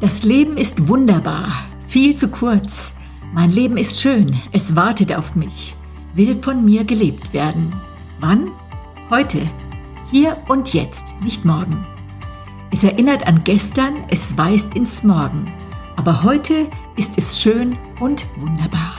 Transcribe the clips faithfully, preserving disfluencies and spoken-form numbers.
Das Leben ist wunderbar, viel zu kurz. Mein Leben ist schön, es wartet auf mich, will von mir gelebt werden. Wann? Heute, hier und jetzt, nicht morgen. Es erinnert an gestern, es weist ins Morgen. Aber heute ist es schön und wunderbar.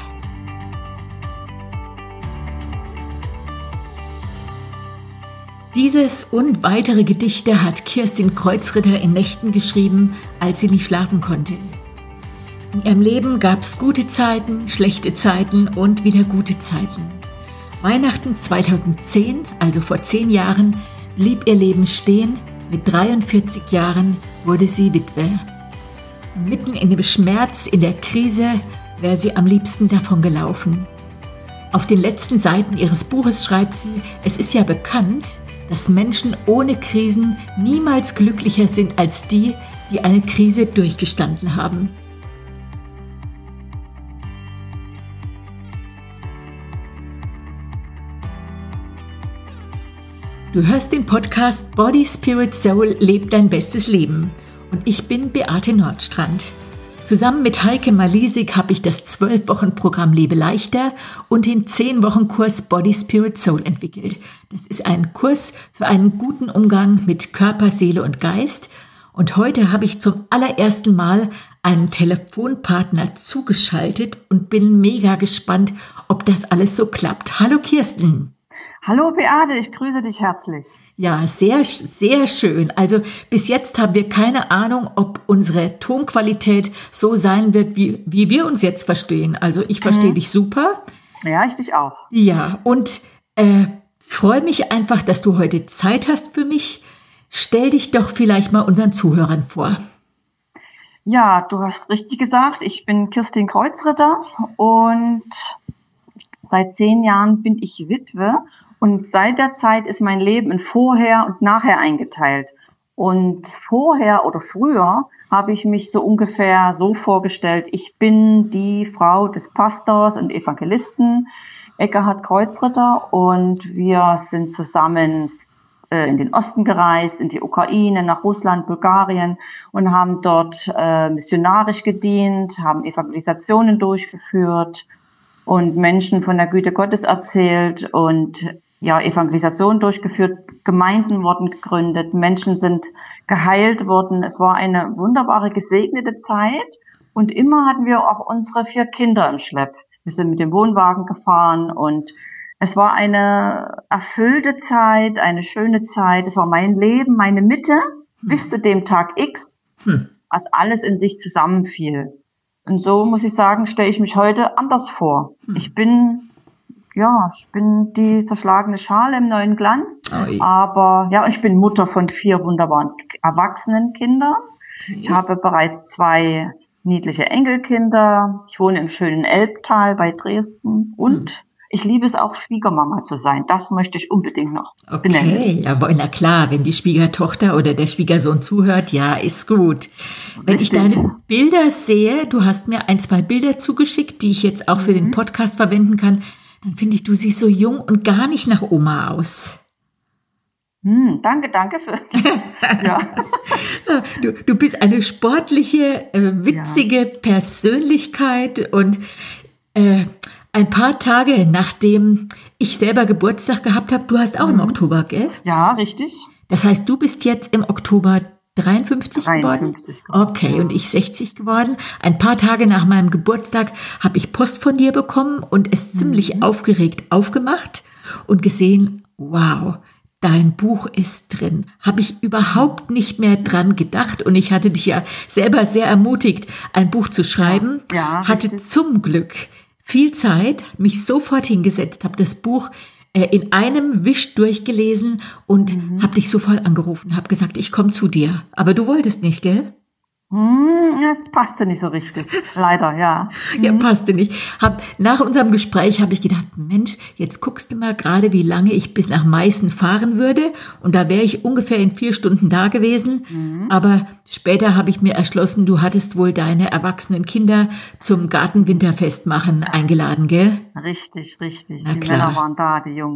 Dieses und weitere Gedichte hat Kirstin Kreuzritter in Nächten geschrieben, als sie nicht schlafen konnte. In ihrem Leben gab es gute Zeiten, schlechte Zeiten und wieder gute Zeiten. Weihnachten zweitausendzehn, also vor zehn Jahren, blieb ihr Leben stehen. Mit dreiundvierzig Jahren wurde sie Witwe. Mitten in dem Schmerz, in der Krise, wäre sie am liebsten davon gelaufen. Auf den letzten Seiten ihres Buches schreibt sie, es ist ja bekannt, dass Menschen ohne Krisen niemals glücklicher sind als die, die eine Krise durchgestanden haben. Du hörst den Podcast Body, Spirit, Soul, leb dein bestes Leben. Und ich bin Beate Nordstrand. Zusammen mit Heike Malisik habe ich das zwölf Wochen Programm Lebe leichter und den zehn Wochen Kurs Body, Spirit, Soul entwickelt. Das ist ein Kurs für einen guten Umgang mit Körper, Seele und Geist. Und heute habe ich zum allerersten Mal einen Telefonpartner zugeschaltet und bin mega gespannt, ob das alles so klappt. Hallo Kirsten. Hallo Beate, ich grüße dich herzlich. Ja, sehr, sehr schön. Also bis jetzt haben wir keine Ahnung, ob unsere Tonqualität so sein wird, wie, wie wir uns jetzt verstehen. Also ich verstehe mhm. dich super. Ja, ich dich auch. Ja, und äh, freue mich einfach, dass du heute Zeit hast für mich. Stell dich doch vielleicht mal unseren Zuhörern vor. Ja, du hast richtig gesagt, ich bin Kirstin Kreuzritter und seit zehn Jahren bin ich Witwe. Und seit der Zeit ist mein Leben in Vorher und Nachher eingeteilt. Und vorher oder früher habe ich mich so ungefähr so vorgestellt, ich bin die Frau des Pastors und Evangelisten Eckhard Kreuzritter und wir sind zusammen äh, in den Osten gereist, in die Ukraine, nach Russland, Bulgarien und haben dort äh, missionarisch gedient, haben Evangelisationen durchgeführt und Menschen von der Güte Gottes erzählt und ja, Evangelisation durchgeführt, Gemeinden wurden gegründet, Menschen sind geheilt worden. Es war eine wunderbare, gesegnete Zeit und immer hatten wir auch unsere vier Kinder im Schlepp. Wir sind mit dem Wohnwagen gefahren und es war eine erfüllte Zeit, eine schöne Zeit. Es war mein Leben, meine Mitte hm. bis zu dem Tag X, hm. als alles in sich zusammenfiel. Und so muss ich sagen, stelle ich mich heute anders vor. Hm. Ich bin Ja, ich bin die zerschlagene Schale im neuen Glanz, oh, aber ja, ich bin Mutter von vier wunderbaren erwachsenen Kindern. Ich habe bereits zwei niedliche Enkelkinder. Ich wohne im schönen Elbtal bei Dresden und hm. ich liebe es auch, Schwiegermama zu sein. Das möchte ich unbedingt noch okay, benennen. Okay, aber na klar, wenn die Schwiegertochter oder der Schwiegersohn zuhört, ja, ist gut. Wenn Richtig. ich deine Bilder sehe, du hast mir ein, zwei Bilder zugeschickt, die ich jetzt auch für mhm. den Podcast verwenden kann, dann finde ich, du siehst so jung und gar nicht nach Oma aus. Hm, danke, danke für. ja. du, du bist eine sportliche, äh, witzige ja. Persönlichkeit und äh, ein paar Tage nachdem ich selber Geburtstag gehabt habe, du hast auch mhm. im Oktober, gell? Ja, richtig. Das heißt, du bist jetzt im Oktober dreiundfünfzig, dreiundfünfzig geworden? Okay, ja. Und ich sechzig geworden. Ein paar Tage nach meinem Geburtstag habe ich Post von dir bekommen und es ziemlich mhm. aufgeregt aufgemacht und gesehen, wow, dein Buch ist drin. Habe ich überhaupt nicht mehr dran gedacht und ich hatte dich ja selber sehr ermutigt, ein Buch zu schreiben. Ja, ja, hatte richtig. Zum Glück viel Zeit, mich sofort hingesetzt, habe das Buch in einem Wisch durchgelesen und mhm. habe dich sofort angerufen, habe gesagt, ich komme zu dir. Aber du wolltest nicht, gell? Das passte nicht so richtig, leider, ja. Ja, passte nicht. Hab, nach unserem Gespräch habe ich gedacht, Mensch, jetzt guckst du mal gerade, wie lange ich bis nach Meißen fahren würde. Und da wäre ich ungefähr in vier Stunden da gewesen. Mhm. Aber später habe ich mir erschlossen, du hattest wohl deine erwachsenen Kinder zum Gartenwinterfest machen eingeladen, gell? Richtig, richtig. Na die klar. Männer waren da, die Jungs.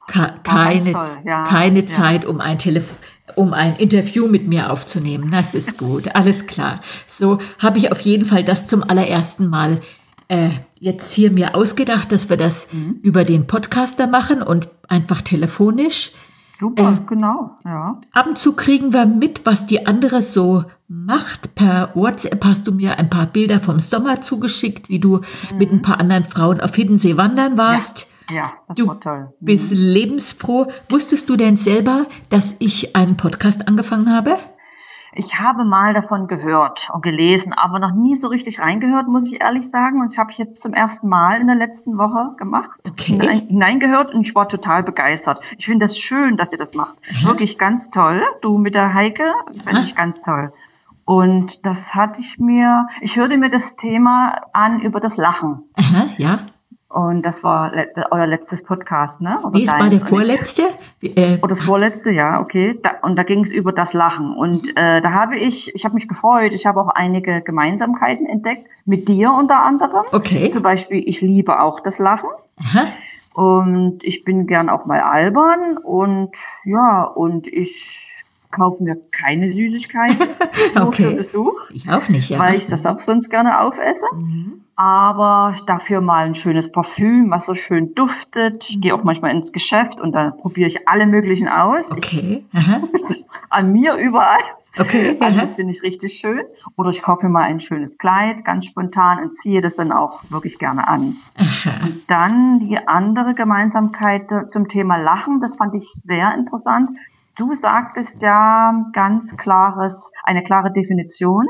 Ka- keine ja, keine ja. Zeit, um ein Telefon, um ein Interview mit mir aufzunehmen. Das ist gut, alles klar. So habe ich auf jeden Fall das zum allerersten Mal äh, jetzt hier mir ausgedacht, dass wir das mhm. über den Podcaster machen und einfach telefonisch. Super, äh, genau, ja. Ab und zu kriegen wir mit, was die andere so macht. Per WhatsApp hast du mir ein paar Bilder vom Sommer zugeschickt, wie du mhm. mit ein paar anderen Frauen auf Hiddensee wandern warst. Ja. Ja, das du war toll. Mhm. bist lebensfroh. Wusstest du denn selber, dass ich einen Podcast angefangen habe? Ich habe mal davon gehört und gelesen, aber noch nie so richtig reingehört, muss ich ehrlich sagen. Und ich habe jetzt zum ersten Mal in der letzten Woche gemacht, okay. hinein, hineingehört und ich war total begeistert. Ich finde das schön, dass ihr das macht. Aha. Wirklich ganz toll. Du mit der Heike, finde ich ganz toll. Und das hatte ich mir, ich hörte mir das Thema an über das Lachen. Aha, ja. Und das war le- euer letztes Podcast, ne? Oder nee, es war der vorletzte. Äh, Oder das vorletzte, ja, okay. Da, und da ging es über das Lachen. Und äh, da habe ich, ich habe mich gefreut. Ich habe auch einige Gemeinsamkeiten entdeckt, mit dir unter anderem. Okay. Zum Beispiel, ich liebe auch das Lachen. Aha. Und ich bin gern auch mal albern. Und ja, und ich kaufe mir keine Süßigkeiten nur okay. für Besuch. Ich auch nicht, ja. Weil ich das auch sonst gerne aufesse. Mhm. Aber dafür mal ein schönes Parfüm, was so schön duftet. Ich gehe auch manchmal ins Geschäft und dann probiere ich alle möglichen aus. Okay. Aha. An mir überall. Okay. Also aha. das finde ich richtig schön. Oder ich kaufe mir mal ein schönes Kleid, ganz spontan, und ziehe das dann auch wirklich gerne an. Aha. Und dann die andere Gemeinsamkeit zum Thema Lachen, das fand ich sehr interessant. Du sagtest ja ganz klares, eine klare Definition.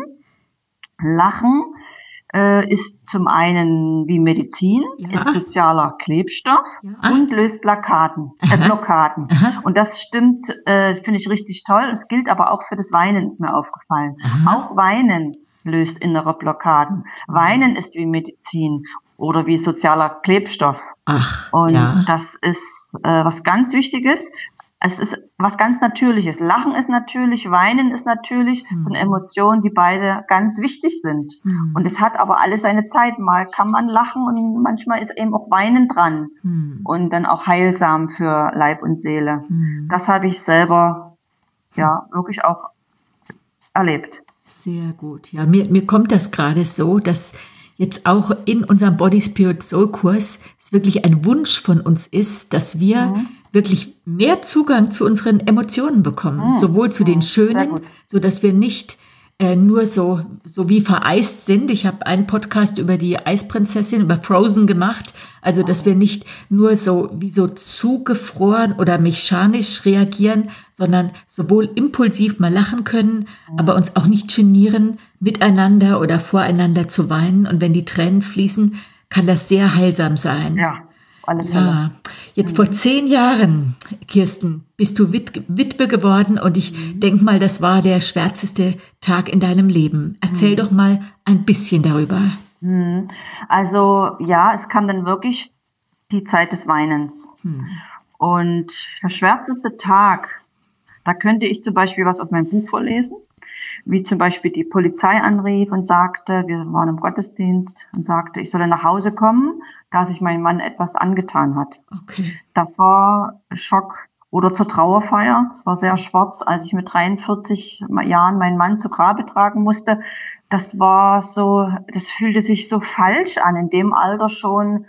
Lachen äh, ist zum einen wie Medizin, ja. ist sozialer Klebstoff ja. und löst Blockaden. Äh, Blockaden. Aha. Und das stimmt, äh, finde ich richtig toll. Es gilt aber auch für das Weinen, ist mir aufgefallen. Aha. Auch Weinen löst innere Blockaden. Weinen ist wie Medizin oder wie sozialer Klebstoff. Ach, und ja. das ist äh, was ganz Wichtiges. Es ist was ganz Natürliches. Lachen ist natürlich, Weinen ist natürlich, hm. sind Emotionen, die beide ganz wichtig sind. Hm. Und es hat aber alles seine Zeit. Mal kann man lachen und manchmal ist eben auch Weinen dran. Hm. Und dann auch heilsam für Leib und Seele. Hm. Das habe ich selber, ja, wirklich auch erlebt. Sehr gut. Ja, mir, mir kommt das gerade so, dass jetzt auch in unserem Body Spirit Soul Kurs es wirklich ein Wunsch von uns ist, dass wir mhm. wirklich mehr Zugang zu unseren Emotionen bekommen, mhm. sowohl zu den schönen, so dass wir nicht äh, nur so so wie vereist sind. Ich habe einen Podcast über die Eisprinzessin, über Frozen gemacht, also dass wir nicht nur so wie so zugefroren oder mechanisch reagieren, sondern sowohl impulsiv mal lachen können, mhm. aber uns auch nicht genieren, miteinander oder voreinander zu weinen. Und wenn die Tränen fließen, kann das sehr heilsam sein. Ja. Ja, jetzt vor zehn Jahren, Kirsten, bist du Wit- Witwe geworden und ich mhm. denke mal, das war der schwärzeste Tag in deinem Leben. Erzähl mhm. doch mal ein bisschen darüber. Mhm. Also ja, es kam dann wirklich die Zeit des Weinens. Mhm. Und der schwärzeste Tag, da könnte ich zum Beispiel was aus meinem Buch vorlesen, wie zum Beispiel die Polizei anrief und sagte, wir waren im Gottesdienst und sagte, ich solle nach Hause kommen, da sich mein Mann etwas angetan hat. Okay. Das war Schock. Oder zur Trauerfeier. Es war sehr schwarz, als ich mit dreiundvierzig Jahren meinen Mann zu Grabe tragen musste. Das war so, das fühlte sich so falsch an, in dem Alter schon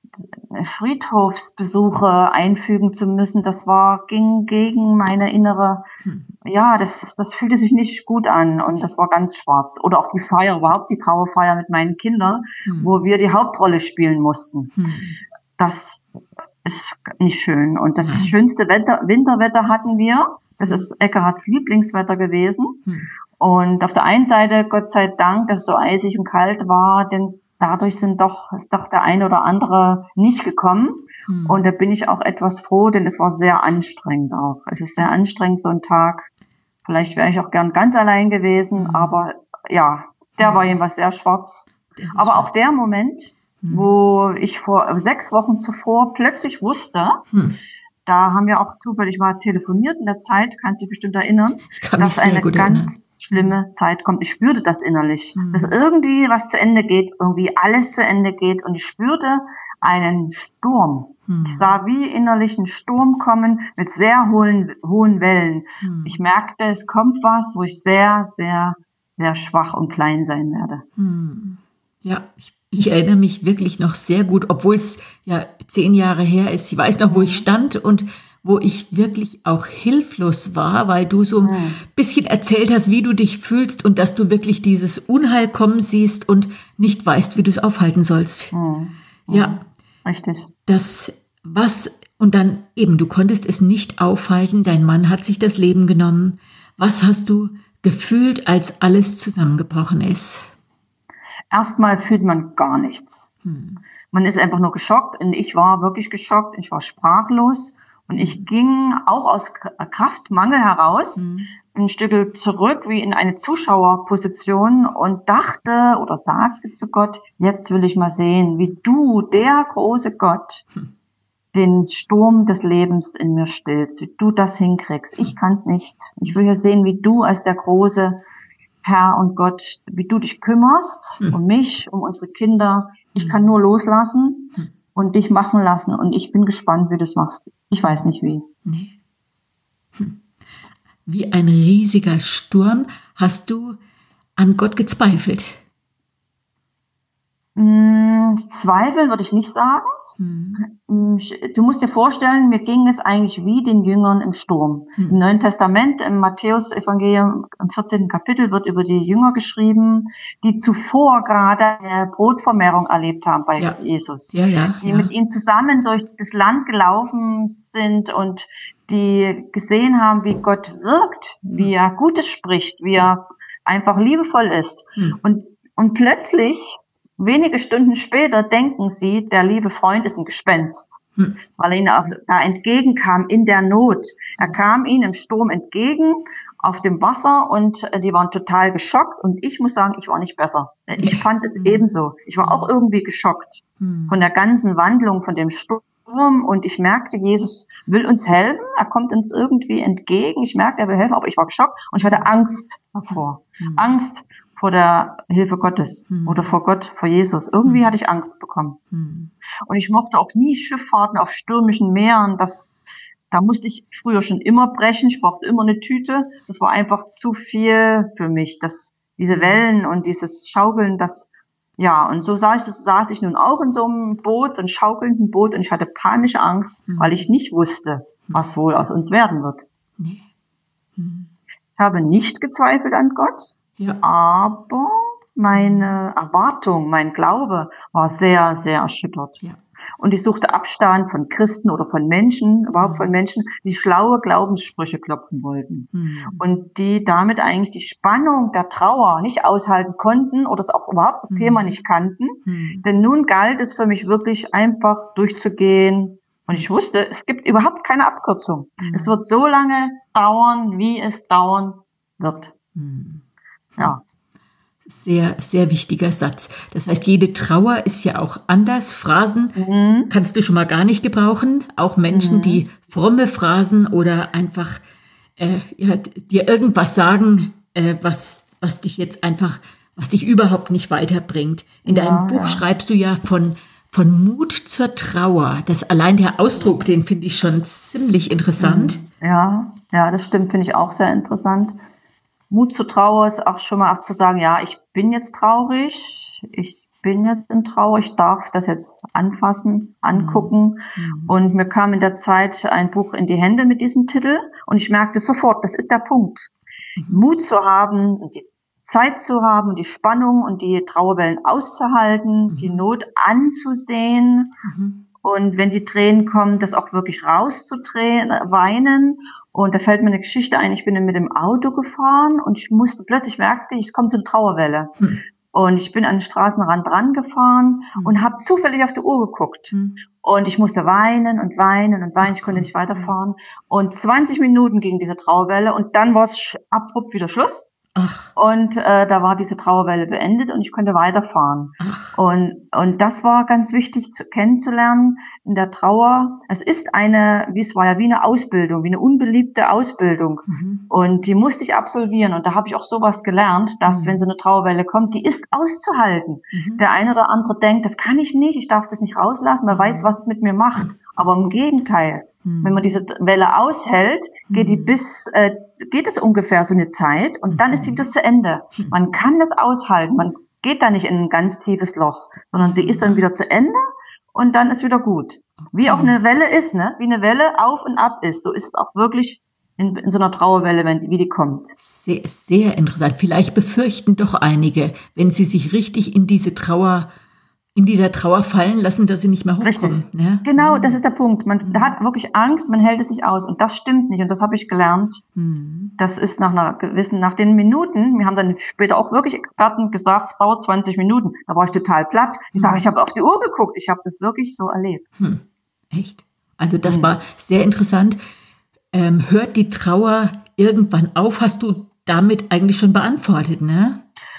Friedhofsbesuche einfügen zu müssen. Das war, ging gegen meine innere, hm. ja, das, das fühlte sich nicht gut an und das war ganz schwarz. Oder auch die Feier, überhaupt die Trauerfeier mit meinen Kindern, hm. wo wir die Hauptrolle spielen mussten. Hm. Das ist nicht schön. Und das hm. schönste Wetter, Winterwetter hatten wir. Das ist Eckehards Lieblingswetter gewesen. Hm. Und auf der einen Seite, Gott sei Dank, dass es so eisig und kalt war, denn dadurch sind doch, ist doch der eine oder andere nicht gekommen. Hm. Und da bin ich auch etwas froh, denn es war sehr anstrengend auch. Es ist sehr anstrengend, so ein Tag. Vielleicht wäre ich auch gern ganz allein gewesen, hm. aber ja, der hm. war jedenfalls sehr schwarz. Aber schwarz. Auch der Moment, hm. wo ich vor sechs Wochen zuvor plötzlich wusste, hm. da haben wir auch zufällig mal telefoniert in der Zeit, kannst du dich bestimmt erinnern, dass eine ganz erinnern. schlimme Zeit kommt. Ich spürte das innerlich, mhm. dass irgendwie was zu Ende geht, irgendwie alles zu Ende geht und ich spürte einen Sturm. Hm. Ich sah wie innerlich einen Sturm kommen mit sehr hohen, hohen Wellen. Hm. Ich merkte, es kommt was, wo ich sehr, sehr, sehr schwach und klein sein werde. Hm. Ja, ich, ich erinnere mich wirklich noch sehr gut, obwohl es ja zehn Jahre her ist. Ich weiß noch, wo ich stand und wo ich wirklich auch hilflos war, weil du so ein hm. bisschen erzählt hast, wie du dich fühlst und dass du wirklich dieses Unheil kommen siehst und nicht weißt, wie du es aufhalten sollst. Hm. Ja, richtig. Das, was, und dann eben, du konntest es nicht aufhalten, dein Mann hat sich das Leben genommen. Was hast du gefühlt, als alles zusammengebrochen ist? Erstmal fühlt man gar nichts. Hm. Man ist einfach nur geschockt und ich war wirklich geschockt, ich war sprachlos und ich ging auch aus Kraftmangel heraus hm. ein Stück zurück wie in eine Zuschauerposition und dachte oder sagte zu Gott, jetzt will ich mal sehen, wie du, der große Gott, hm. den Sturm des Lebens in mir stillst, wie du das hinkriegst. Ich kann's nicht. Ich will ja sehen, wie du als der große Herr und Gott, wie du dich kümmerst hm. um mich, um unsere Kinder. Ich kann nur loslassen hm. und dich machen lassen und ich bin gespannt, wie du es machst. Ich weiß nicht wie. Nee. Hm. Wie ein riesiger Sturm hast du an Gott gezweifelt? Hm, Zweifeln würde ich nicht sagen. Hm. Du musst dir vorstellen, mir ging es eigentlich wie den Jüngern im Sturm. Hm. Im Neuen Testament, im Matthäus-Evangelium, im vierzehnten Kapitel wird über die Jünger geschrieben, die zuvor gerade eine Brotvermehrung erlebt haben bei ja. Jesus. Ja, ja, die ja. mit ihm zusammen durch das Land gelaufen sind und die gesehen haben, wie Gott wirkt, wie er Gutes spricht, wie er einfach liebevoll ist. Hm. Und, und plötzlich, wenige Stunden später, denken sie, der liebe Freund ist ein Gespenst, hm. weil er ihnen auch da entgegenkam in der Not. Er kam ihnen im Sturm entgegen auf dem Wasser und die waren total geschockt und ich muss sagen, ich war nicht besser. Ich fand es hm. ebenso. Ich war auch irgendwie geschockt hm. von der ganzen Wandlung, von dem Sturm. Und ich merkte, Jesus will uns helfen, er kommt uns irgendwie entgegen. Ich merkte, er will helfen, aber ich war geschockt und ich hatte Angst davor. Mhm. Angst vor der Hilfe Gottes mhm. oder vor Gott, vor Jesus. Irgendwie mhm. hatte ich Angst bekommen. Mhm. Und ich mochte auch nie Schifffahrten auf stürmischen Meeren. Das, da musste ich früher schon immer brechen. Ich brauchte immer eine Tüte. Das war einfach zu viel für mich. Das, diese Wellen und dieses Schaukeln, das Ja, und so saß, saß ich nun auch in so einem Boot, so einem schaukelnden Boot, und ich hatte panische Angst, mhm. weil ich nicht wusste, was wohl aus uns werden wird. Nee. Mhm. Ich habe nicht gezweifelt an Gott, ja. aber meine Erwartung, mein Glaube war sehr, sehr erschüttert. Ja. Und ich suchte Abstand von Christen oder von Menschen, überhaupt von Menschen, die schlaue Glaubenssprüche klopfen wollten. Mhm. Und die damit eigentlich die Spannung der Trauer nicht aushalten konnten oder es auch überhaupt das mhm. Thema nicht kannten. Mhm. Denn nun galt es für mich wirklich einfach durchzugehen. Und ich wusste, es gibt überhaupt keine Abkürzung. Mhm. Es wird so lange dauern, wie es dauern wird. Mhm. Ja. Sehr, sehr wichtiger Satz. Das heißt, jede Trauer ist ja auch anders. Phrasen mhm. kannst du schon mal gar nicht gebrauchen. Auch Menschen, mhm. die fromme Phrasen oder einfach äh, ja, dir irgendwas sagen, äh, was, was dich jetzt einfach, was dich überhaupt nicht weiterbringt. In ja, deinem Buch ja. schreibst du ja von, von Mut zur Trauer. Das allein der Ausdruck, den finde ich schon ziemlich interessant. Ja, ja, das stimmt, finde ich auch sehr interessant. Mut zur Trauer ist auch schon mal auch zu sagen, ja, ich bin jetzt traurig, ich bin jetzt in Trauer, ich darf das jetzt anfassen, angucken. Mhm. Und mir kam in der Zeit ein Buch in die Hände mit diesem Titel und ich merkte sofort, das ist der Punkt. Mhm. Mut zu haben, die Zeit zu haben, die Spannung und die Trauerwellen auszuhalten, mhm. die Not anzusehen. Mhm. Und wenn die Tränen kommen, das auch wirklich rauszudrehen, weinen. Und da fällt mir eine Geschichte ein, ich bin mit dem Auto gefahren und ich musste, plötzlich merkte ich, es kommt so eine Trauerwelle. Hm. Und ich bin an den Straßenrand rangefahren hm. und habe zufällig auf die Uhr geguckt. Hm. Und ich musste weinen und weinen und weinen, ich konnte nicht weiterfahren. Und zwanzig Minuten ging diese Trauerwelle und dann war es abrupt wieder Schluss. Ach. Und äh, da war diese Trauerwelle beendet und ich konnte weiterfahren. Ach. Und und das war ganz wichtig zu, kennenzulernen in der Trauer. Es ist eine, wie es war ja wie eine Ausbildung, wie eine unbeliebte Ausbildung. Mhm. Und die musste ich absolvieren. Und da habe ich auch sowas gelernt, dass mhm. wenn so eine Trauerwelle kommt, die ist auszuhalten. Mhm. Der eine oder andere denkt, das kann ich nicht, ich darf das nicht rauslassen, wer mhm. weiß, was es mit mir macht. Aber im Gegenteil, hm. wenn man diese Welle aushält, geht die hm. bis, äh, geht es ungefähr so eine Zeit und dann ist die wieder zu Ende. Hm. Man kann das aushalten, man geht da nicht in ein ganz tiefes Loch, sondern die ist dann wieder zu Ende und dann ist wieder gut. Wie auch eine Welle ist, ne? Wie eine Welle auf und ab ist, so ist es auch wirklich in, in so einer Trauerwelle, wenn, wie die kommt. Sehr, sehr interessant. Vielleicht befürchten doch einige, wenn sie sich richtig in diese Trauer, in dieser Trauer fallen lassen, dass sie nicht mehr hochkommen. Richtig. Ne? Genau, das ist der Punkt. Man Mhm. hat wirklich Angst, man hält es nicht aus. Und das stimmt nicht. Und das habe ich gelernt. Mhm. Das ist nach einer gewissen, nach den Minuten, wir haben dann später auch wirklich Experten gesagt, es dauert zwanzig Minuten. Da war ich total platt. Ich sage, ich habe auf die Uhr geguckt. Ich habe das wirklich so erlebt. Hm. Echt? Also das Hm. war sehr interessant. Ähm, hört die Trauer irgendwann auf? Hast du damit eigentlich schon beantwortet, ne?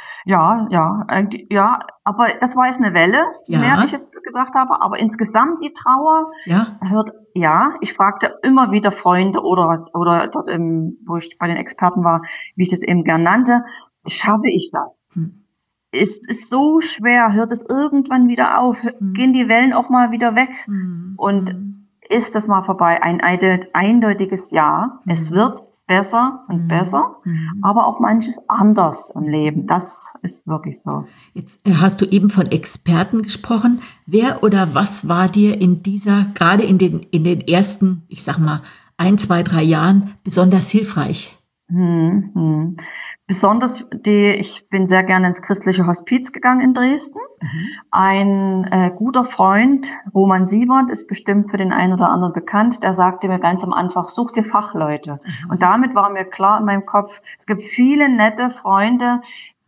Ja, ja, eigentlich, ja, aber das war jetzt eine Welle, Ja. mehr ich jetzt gesagt habe, aber insgesamt die Trauer Ja. hört, ja, ich fragte immer wieder Freunde oder, oder dort im, wo ich bei den Experten war, wie ich das eben gern nannte, schaffe ich das? Hm. Es ist so schwer, hört es irgendwann wieder auf, Hm. gehen die Wellen auch mal wieder weg Hm. und Hm. ist das mal vorbei? Ein eide- eindeutiges Ja, Hm. es wird besser und Hm. besser, Hm. aber auch manches anders im Leben. Das ist wirklich so. Jetzt äh, hast du eben von Experten gesprochen. Wer oder was war dir in dieser, gerade in den, in den ersten, ich sag mal, ein, zwei, drei Jahren besonders hilfreich? Hm, hm. Besonders die, ich bin sehr gerne ins christliche Hospiz gegangen in Dresden. Mhm. Ein äh, guter Freund, Roman Siebert, ist bestimmt für den einen oder anderen bekannt, der sagte mir ganz am Anfang, such dir Fachleute. Mhm. Und damit war mir klar in meinem Kopf, es gibt viele nette Freunde,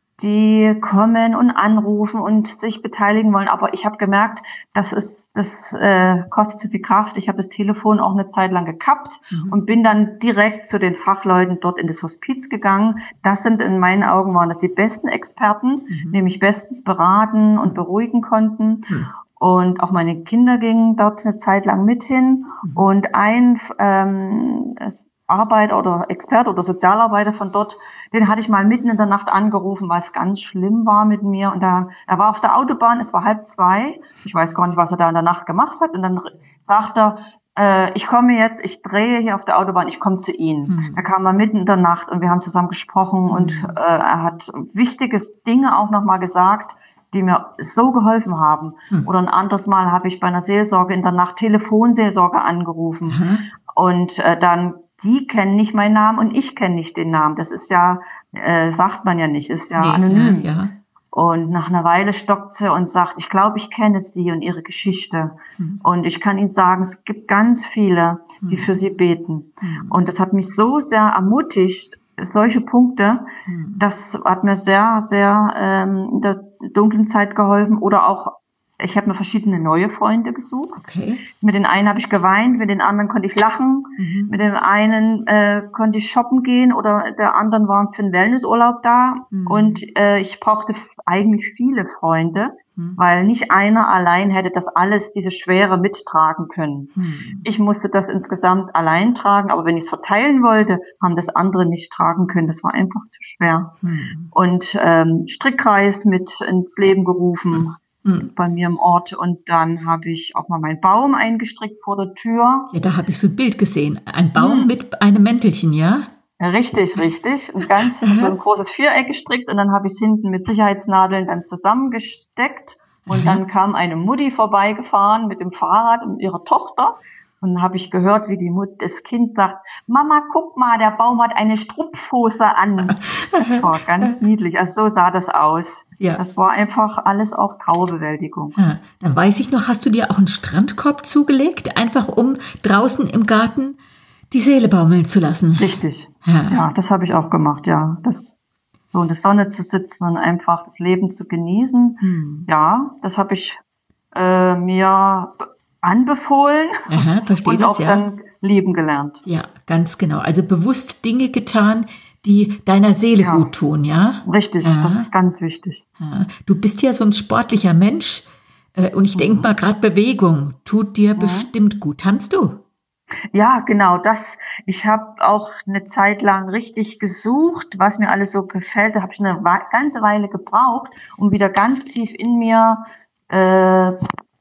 die kommen und anrufen und sich beteiligen wollen. Aber ich habe gemerkt, das ist, das äh, kostet zu viel Kraft. Ich habe das Telefon auch eine Zeit lang gekappt Mhm. und bin dann direkt zu den Fachleuten dort in das Hospiz gegangen. Das sind in meinen Augen waren das die besten Experten, Mhm. die mich bestens beraten und beruhigen konnten. Mhm. Und auch meine Kinder gingen dort eine Zeit lang mit hin. Mhm. Und ein ähm, Arbeiter oder Experte oder Sozialarbeiter von dort, den hatte ich mal mitten in der Nacht angerufen, weil es ganz schlimm war mit mir. Und da, er war auf der Autobahn, es war halb zwei. Ich weiß gar nicht, was er da in der Nacht gemacht hat. Und dann sagt er, äh, ich komme jetzt, ich drehe hier auf der Autobahn, ich komme zu Ihnen. Mhm. Er kam mal mitten in der Nacht und wir haben zusammen gesprochen Mhm. und äh, er hat wichtige Dinge auch nochmal gesagt, die mir so geholfen haben. Mhm. Oder ein anderes Mal habe ich bei einer Seelsorge in der Nacht Telefonseelsorge angerufen. Mhm. Und äh, dann, die kennen nicht meinen Namen und ich kenne nicht den Namen. Das ist ja, äh, sagt man ja nicht, ist ja Nee, anonym. ja, ja. Und nach einer Weile stockt sie und sagt, ich glaube, ich kenne Sie und Ihre Geschichte. Mhm. Und ich kann Ihnen sagen, es gibt ganz viele, die Mhm. für Sie beten. Mhm. Und das hat mich so sehr ermutigt, solche Punkte, Mhm. das hat mir sehr, sehr ähm, in der dunklen Zeit geholfen. Oder auch, ich habe mir verschiedene neue Freunde gesucht. Okay. Mit den einen habe ich geweint, mit den anderen konnte ich lachen, Mhm. mit dem einen äh, konnte ich shoppen gehen oder der anderen war für einen Wellnessurlaub da. Mhm. Und äh, ich brauchte f- eigentlich viele Freunde, Mhm. weil nicht einer allein hätte das alles, diese Schwere mittragen können. Mhm. Ich musste das insgesamt allein tragen, aber wenn ich es verteilen wollte, haben das andere nicht tragen können. Das war einfach zu schwer. Mhm. Und ähm, Strickkreis mit ins Leben gerufen Mhm. bei mir im Ort und dann habe ich auch mal meinen Baum eingestrickt vor der Tür. Ja, da habe ich so ein Bild gesehen. Ein Baum Mhm. mit einem Mäntelchen, ja? Richtig, richtig. Ein ganz so ein großes Viereck gestrickt und dann habe ich es hinten mit Sicherheitsnadeln dann zusammengesteckt und Aha. dann kam eine Mutti vorbeigefahren mit dem Fahrrad und ihrer Tochter und dann habe ich gehört, wie die Mut das Kind sagt, Mama, guck mal, der Baum hat eine Strumpfhose an. Das war ganz niedlich. Also so sah das aus. Ja. Das war einfach alles auch Trauerbewältigung. Ja, dann weiß ich noch, hast du dir auch einen Strandkorb zugelegt, einfach um draußen im Garten die Seele baumeln zu lassen? Richtig. Ja. Ja, das habe ich auch gemacht, ja. Das, so in der Sonne zu sitzen und einfach das Leben zu genießen. Hm. Ja, das habe ich äh, mir anbefohlen Aha, verstehe und das, auch ja. dann lieben gelernt. Ja, ganz genau. Also bewusst Dinge getan, die deiner Seele Ja. gut tun, ja? Richtig, Ja. das ist ganz wichtig. Ja. Du bist ja so ein sportlicher Mensch äh, und ich Mhm. denke mal, gerade Bewegung tut dir Mhm. bestimmt gut. Tanzt du? Ja, genau, das. Ich habe auch eine Zeit lang richtig gesucht, was mir alles so gefällt. Da habe ich eine wa- ganze Weile gebraucht, um wieder ganz tief in mir äh,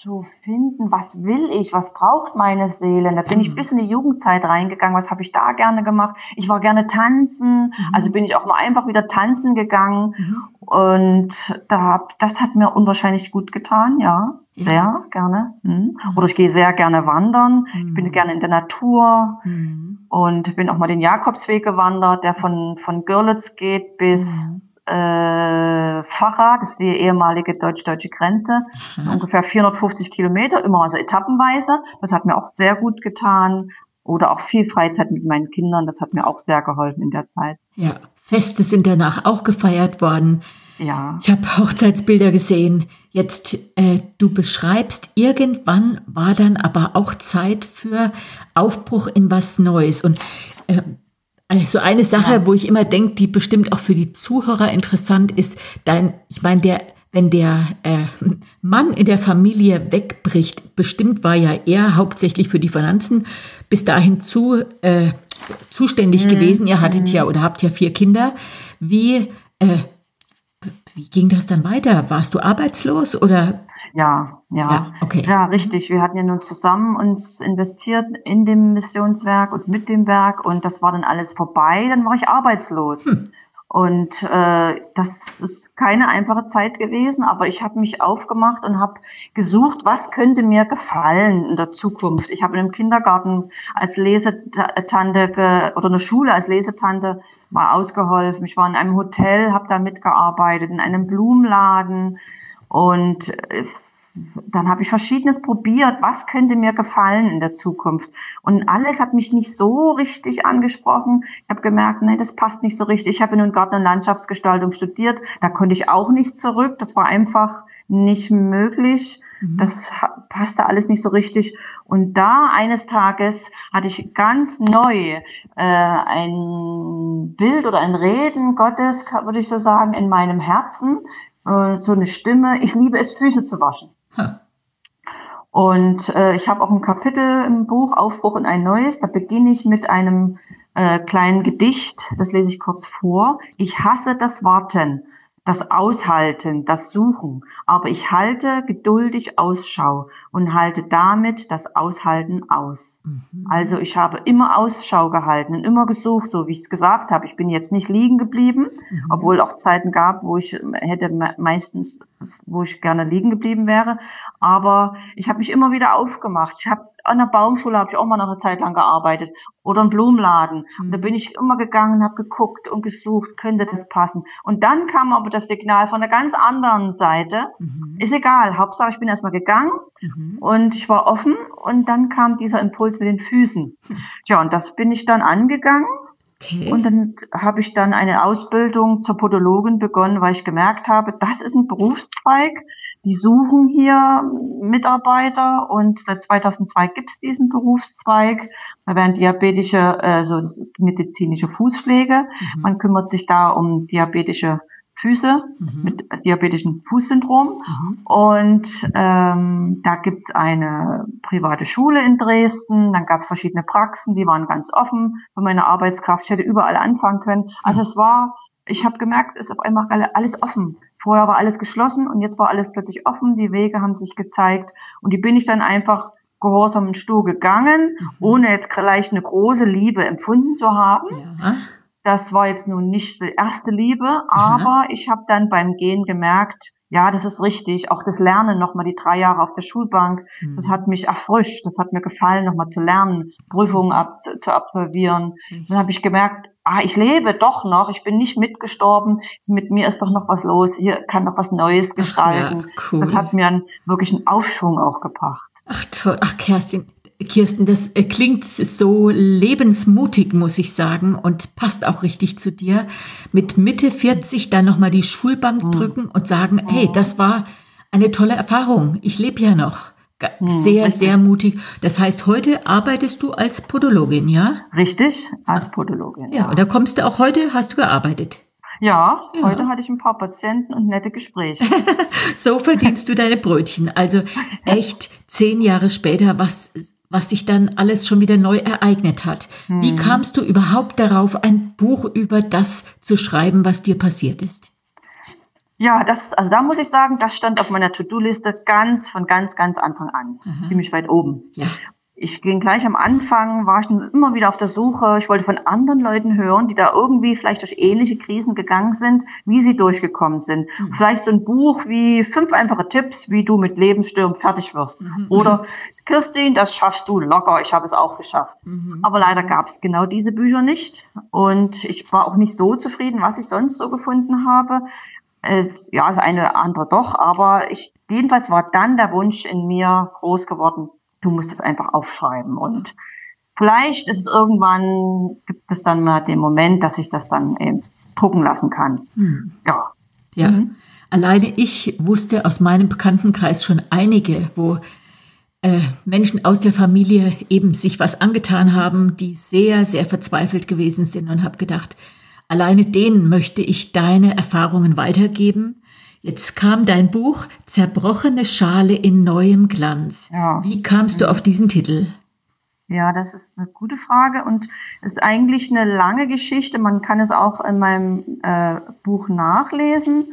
zu finden, was will ich, was braucht meine Seele. Da bin ich bis in die Jugendzeit reingegangen, was habe ich da gerne gemacht. Ich war gerne tanzen, mhm. also bin ich auch mal einfach wieder tanzen gegangen mhm. und da, das hat mir unwahrscheinlich gut getan, ja, ja. sehr gerne. Mhm. Oder ich gehe sehr gerne wandern, mhm. ich bin gerne in der Natur mhm. und bin auch mal den Jakobsweg gewandert, der von, von Görlitz geht bis mhm. Äh, Facha, das ist die ehemalige deutsch-deutsche Grenze, mhm. ungefähr vierhundertfünfzig Kilometer, immer also etappenweise. Das hat mir auch sehr gut getan. Oder auch viel Freizeit mit meinen Kindern, das hat mir auch sehr geholfen in der Zeit. Ja, Feste sind danach auch gefeiert worden. Ja. Ich habe Hochzeitsbilder gesehen. Jetzt, äh, du beschreibst, irgendwann war dann aber auch Zeit für Aufbruch in was Neues. Und äh, Also eine Sache, ja. wo ich immer denke, die bestimmt auch für die Zuhörer interessant ist, dein, ich meine, der, wenn der äh, Mann in der Familie wegbricht, bestimmt war ja er hauptsächlich für die Finanzen bis dahin zu äh, zuständig mhm. gewesen. Ihr hattet mhm. ja oder habt ja vier Kinder. Wie äh, wie ging das dann weiter? Warst du arbeitslos oder? Ja, ja, ja, okay. ja, richtig. Wir hatten ja nun zusammen uns investiert in dem Missionswerk und mit dem Werk und das war dann alles vorbei. Dann war ich arbeitslos. Hm. Und äh, das ist keine einfache Zeit gewesen, aber ich habe mich aufgemacht und habe gesucht, was könnte mir gefallen in der Zukunft. Ich habe in einem Kindergarten als Lesetante ge- oder eine Schule als Lesetante mal ausgeholfen. Ich war in einem Hotel, habe da mitgearbeitet, in einem Blumenladen und äh, dann habe ich Verschiedenes probiert, was könnte mir gefallen in der Zukunft. Und alles hat mich nicht so richtig angesprochen. Ich habe gemerkt, nee, das passt nicht so richtig. Ich habe in Garten- und Landschaftsgestaltung studiert, da konnte ich auch nicht zurück. Das war einfach nicht möglich. Mhm. Das passte alles nicht so richtig. Und da eines Tages hatte ich ganz neu äh, ein Bild oder ein Reden Gottes, würde ich so sagen, in meinem Herzen. Äh, so eine Stimme, ich liebe es, Füße zu waschen. Huh. Und äh, ich habe auch ein Kapitel im Buch Aufbruch in ein Neues. Da beginne ich mit einem äh, kleinen Gedicht. Das lese ich kurz vor. Ich hasse das Warten, das Aushalten, das Suchen. Aber ich halte geduldig Ausschau und halte damit das Aushalten aus. Mhm. Also ich habe immer Ausschau gehalten und immer gesucht, so wie ich es gesagt habe. Ich bin jetzt nicht liegen geblieben, mhm. obwohl auch Zeiten gab, wo ich hätte meistens, wo ich gerne liegen geblieben wäre. Aber ich habe mich immer wieder aufgemacht. Ich habe an der Baumschule habe ich auch mal noch eine Zeit lang gearbeitet oder im Blumenladen. Mhm. Und da bin ich immer gegangen und habe geguckt und gesucht, könnte das passen. Und dann kam aber das Signal von der ganz anderen Seite. Mhm. Ist egal, Hauptsache ich bin erstmal gegangen mhm. und ich war offen und dann kam dieser Impuls mit den Füßen. Mhm. Tja, und das bin ich dann angegangen. Okay. Und dann habe ich dann eine Ausbildung zur Podologin begonnen, weil ich gemerkt habe, das ist ein Berufszweig. Die suchen hier Mitarbeiter und seit zweitausendzwei gibt es diesen Berufszweig. Da werden diabetische, also das ist medizinische Fußpflege. Mhm. Man kümmert sich da um diabetische Füße mhm. mit diabetischem Fußsyndrom. Mhm. Und ähm, da gibt's eine private Schule in Dresden. Dann gab's verschiedene Praxen, die waren ganz offen für meine Arbeitskraft. Ich hätte überall anfangen können. Also es war, ich habe gemerkt, es ist auf einmal alles offen. Vorher war alles geschlossen und jetzt war alles plötzlich offen. Die Wege haben sich gezeigt und die bin ich dann einfach gehorsam in Stuhl gegangen, mhm. ohne jetzt gleich eine große Liebe empfunden zu haben. Ja. Das war jetzt nun nicht die erste Liebe, aber mhm. ich habe dann beim Gehen gemerkt, ja, das ist richtig. Auch das Lernen, nochmal die drei Jahre auf der Schulbank, mhm. das hat mich erfrischt, das hat mir gefallen, nochmal zu lernen, Prüfungen ab, zu absolvieren. Mhm. Dann habe ich gemerkt, ah, ich lebe doch noch, ich bin nicht mitgestorben, mit mir ist doch noch was los, hier kann noch was Neues gestalten. Ach, ja, cool. Das hat mir einen, wirklich einen Aufschwung auch gebracht. Ach toll, ach Kerstin, Kirsten, das klingt so lebensmutig, muss ich sagen, und passt auch richtig zu dir. Mit Mitte vierzig dann nochmal die Schulbank mhm. drücken und sagen, mhm. hey, das war eine tolle Erfahrung, ich lebe ja noch. Sehr, mhm. sehr mutig. Das heißt, heute arbeitest du als Podologin, ja? Richtig, als Podologin. Ja, ja. Und da kommst du auch heute, hast du gearbeitet? Ja, ja, heute hatte ich ein paar Patienten und nette Gespräche. So verdienst du deine Brötchen. Also echt zehn Jahre später, was was sich dann alles schon wieder neu ereignet hat. Hm. Wie kamst du überhaupt darauf, ein Buch über das zu schreiben, was dir passiert ist? Ja, das, also da muss ich sagen, das stand auf meiner To-Do-Liste ganz, von ganz, ganz Anfang an. Aha. Ziemlich weit oben. Ja. Ich ging gleich am Anfang, war ich immer wieder auf der Suche. Ich wollte von anderen Leuten hören, die da irgendwie vielleicht durch ähnliche Krisen gegangen sind, wie sie durchgekommen sind. Mhm. Vielleicht so ein Buch wie fünf einfache Tipps, wie du mit Lebensstürmen fertig wirst. Mhm. Oder Kirstin, das schaffst du locker, ich habe es auch geschafft. Mhm. Aber leider gab es genau diese Bücher nicht. Und ich war auch nicht so zufrieden, was ich sonst so gefunden habe. Äh, ja, das eine oder andere doch, aber ich, jedenfalls war dann der Wunsch in mir groß geworden, du musst es einfach aufschreiben. Und vielleicht ist es irgendwann, gibt es dann mal den Moment, dass ich das dann eben drucken lassen kann. Hm. Ja. Ja. Mhm. Alleine ich wusste aus meinem Bekanntenkreis schon einige, wo äh, Menschen aus der Familie eben sich was angetan haben, die sehr, sehr verzweifelt gewesen sind, und habe gedacht, alleine denen möchte ich deine Erfahrungen weitergeben. Jetzt kam dein Buch Zerbrochene Schale in neuem Glanz. Ja. Wie kamst du auf diesen Titel? Ja, das ist eine gute Frage und ist eigentlich eine lange Geschichte. Man kann es auch in meinem äh, Buch nachlesen.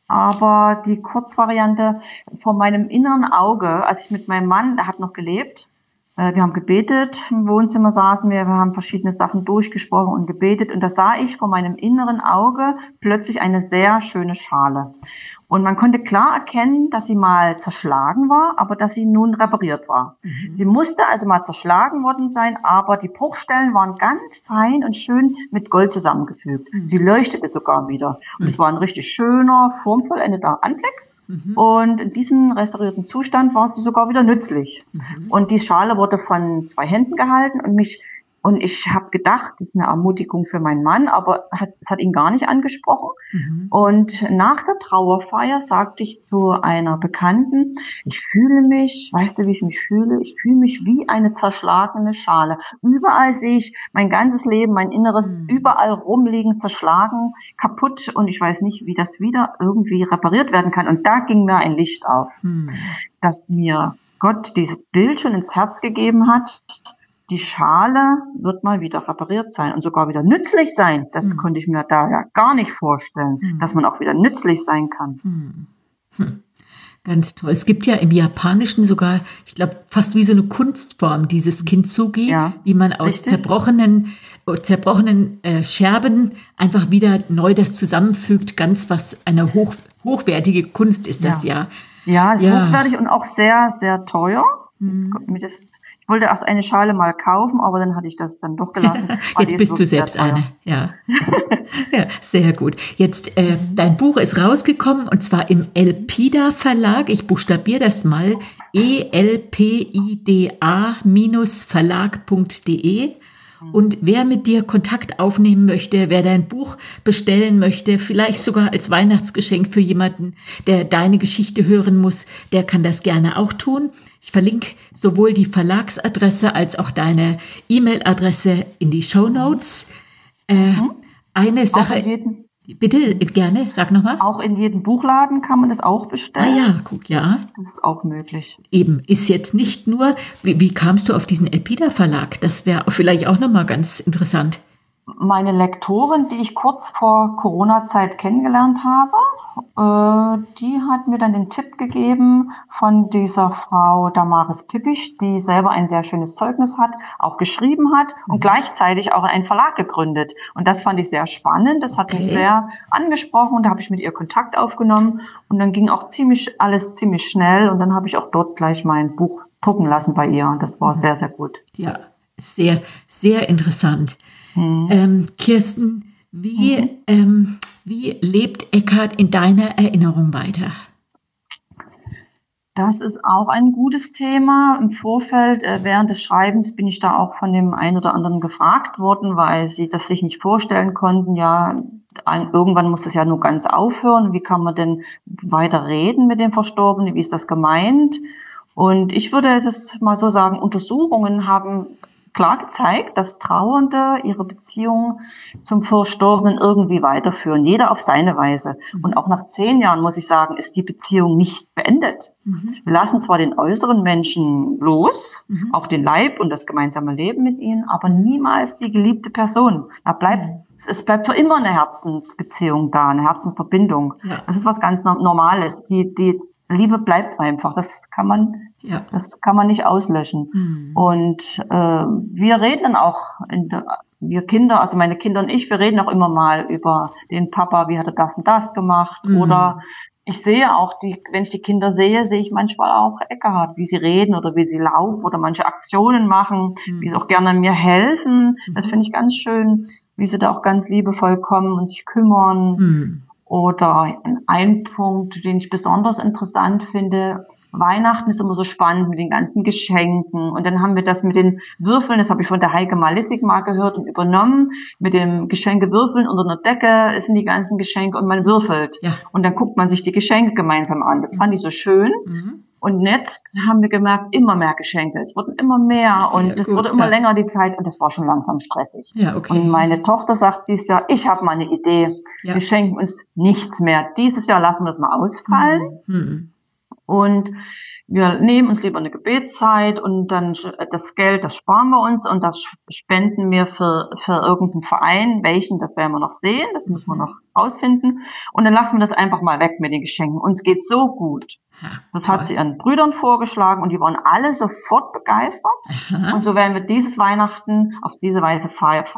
Aber die Kurzvariante vor meinem inneren Auge, als ich mit meinem Mann, der hat noch gelebt, äh, wir haben gebetet, im Wohnzimmer saßen wir, wir haben verschiedene Sachen durchgesprochen und gebetet. Und da sah ich vor meinem inneren Auge plötzlich eine sehr schöne Schale. Und man konnte klar erkennen, dass sie mal zerschlagen war, aber dass sie nun repariert war. Mhm. Sie musste also mal zerschlagen worden sein, aber die Bruchstellen waren ganz fein und schön mit Gold zusammengefügt. Mhm. Sie leuchtete sogar wieder. Und es war ein richtig schöner, formvollendeter Anblick. Mhm. Und in diesem restaurierten Zustand war sie sogar wieder nützlich. Mhm. Und die Schale wurde von zwei Händen gehalten und mich Und ich habe gedacht, das ist eine Ermutigung für meinen Mann, aber hat, es hat ihn gar nicht angesprochen. Mhm. Und nach der Trauerfeier sagte ich zu einer Bekannten, ich fühle mich, weißt du, wie ich mich fühle? Ich fühle mich wie eine zerschlagene Schale. Überall sehe ich mein ganzes Leben, mein Inneres, mhm. überall rumliegen, zerschlagen, kaputt. Und ich weiß nicht, wie das wieder irgendwie repariert werden kann. Und da ging mir ein Licht auf, mhm. dass mir Gott dieses Bild schon ins Herz gegeben hat. Die Schale wird mal wieder repariert sein und sogar wieder nützlich sein. Das hm. konnte ich mir da ja gar nicht vorstellen, hm. dass man auch wieder nützlich sein kann. Hm. Hm. Ganz toll. Es gibt ja im Japanischen sogar, ich glaube, fast wie so eine Kunstform, dieses Kintsugi, ja, wie man aus richtig. zerbrochenen, zerbrochenen äh, Scherben einfach wieder neu das zusammenfügt. Ganz was eine hoch, hochwertige Kunst ist das ja. Ja, ja, ist ja. hochwertig und auch sehr, sehr teuer. Hm. Das, das Ich wollte erst eine Schale mal kaufen, aber dann hatte ich das dann doch gelassen. Jetzt bist du selbst eine, ja. Ja, sehr gut. Jetzt, äh, dein Buch ist rausgekommen und zwar im Elpida Verlag. Ich buchstabiere das mal. E L P I D A Verlag punkt de. Und wer mit dir Kontakt aufnehmen möchte, wer dein Buch bestellen möchte, vielleicht sogar als Weihnachtsgeschenk für jemanden, der deine Geschichte hören muss, der kann das gerne auch tun. Ich verlinke sowohl die Verlagsadresse als auch deine E-Mail-Adresse in die Shownotes. Äh, mhm. Eine Sache, bitte, gerne, sag nochmal. Auch in jedem Buchladen kann man das auch bestellen. Ah ja, guck, ja. Das ist auch möglich. Eben, ist jetzt nicht nur, wie, wie kamst du auf diesen Elpida Verlag? Das wäre vielleicht auch nochmal ganz interessant. Meine Lektorin, die ich kurz vor Corona-Zeit kennengelernt habe, äh, die hat mir dann den Tipp gegeben von dieser Frau Damaris Pippich, die selber ein sehr schönes Zeugnis hat, auch geschrieben hat und gleichzeitig auch einen Verlag gegründet. Und das fand ich sehr spannend, das hat okay. mich sehr angesprochen und da habe ich mit ihr Kontakt aufgenommen und dann ging auch ziemlich alles ziemlich schnell und dann habe ich auch dort gleich mein Buch drucken lassen bei ihr und das war mhm. sehr, sehr gut. Ja, sehr, sehr interessant. Mhm. Ähm, Kirsten, wie, mhm. ähm, wie lebt Eckhart in deiner Erinnerung weiter? Das ist auch ein gutes Thema. Im Vorfeld, äh, während des Schreibens, bin ich da auch von dem einen oder anderen gefragt worden, weil sie das sich nicht vorstellen konnten. Ja, ein, irgendwann muss das ja nur ganz aufhören. Wie kann man denn weiter reden mit dem Verstorbenen? Wie ist das gemeint? Und ich würde es mal so sagen, Untersuchungen haben klar gezeigt, dass Trauernde ihre Beziehung zum Verstorbenen irgendwie weiterführen, jeder auf seine Weise. Mhm. Und auch nach zehn Jahren, muss ich sagen, ist die Beziehung nicht beendet. Mhm. Wir lassen zwar den äußeren Menschen los, mhm. auch den Leib und das gemeinsame Leben mit ihnen, aber niemals die geliebte Person. Da bleibt, mhm. es bleibt für immer eine Herzensbeziehung da, eine Herzensverbindung. Ja. Das ist was ganz Normales. Die, die Liebe bleibt einfach. Das kann man, ja. das kann man nicht auslöschen. Mhm. Und äh, wir reden dann auch, in der, wir Kinder, also meine Kinder und ich, wir reden auch immer mal über den Papa, wie hat er das und das gemacht. Mhm. Oder ich sehe auch, die, wenn ich die Kinder sehe, sehe ich manchmal auch Eckhardt, wie sie reden oder wie sie laufen oder manche Aktionen machen, mhm. wie sie auch gerne mir helfen. Das finde ich ganz schön, wie sie da auch ganz liebevoll kommen und sich kümmern. Mhm. Oder ein Punkt, den ich besonders interessant finde, Weihnachten ist immer so spannend mit den ganzen Geschenken. Und dann haben wir das mit den Würfeln, das habe ich von der Heike Malissig mal gehört und übernommen. Mit dem Geschenkewürfeln unter einer Decke sind die ganzen Geschenke und man würfelt. Ja. Und dann guckt man sich die Geschenke gemeinsam an. Das fand ich so schön. Mhm. Und jetzt haben wir gemerkt, immer mehr Geschenke. Es wurden immer mehr und es ja, wurde immer ja. länger die Zeit und das war schon langsam stressig. Ja, okay. Und meine Tochter sagt dieses Jahr, ich habe mal eine Idee. Ja. Wir schenken uns nichts mehr. Dieses Jahr lassen wir das mal ausfallen. Mhm. Und wir nehmen uns lieber eine Gebetszeit und dann das Geld, das sparen wir uns und das spenden wir für, für irgendeinen Verein. Welchen, das werden wir noch sehen. Das müssen wir noch rausfinden. Und dann lassen wir das einfach mal weg mit den Geschenken. Uns geht's so gut. Das Toll. Hat sie ihren Brüdern vorgeschlagen und die waren alle sofort begeistert. Aha. Und so werden wir dieses Weihnachten auf diese Weise feiern.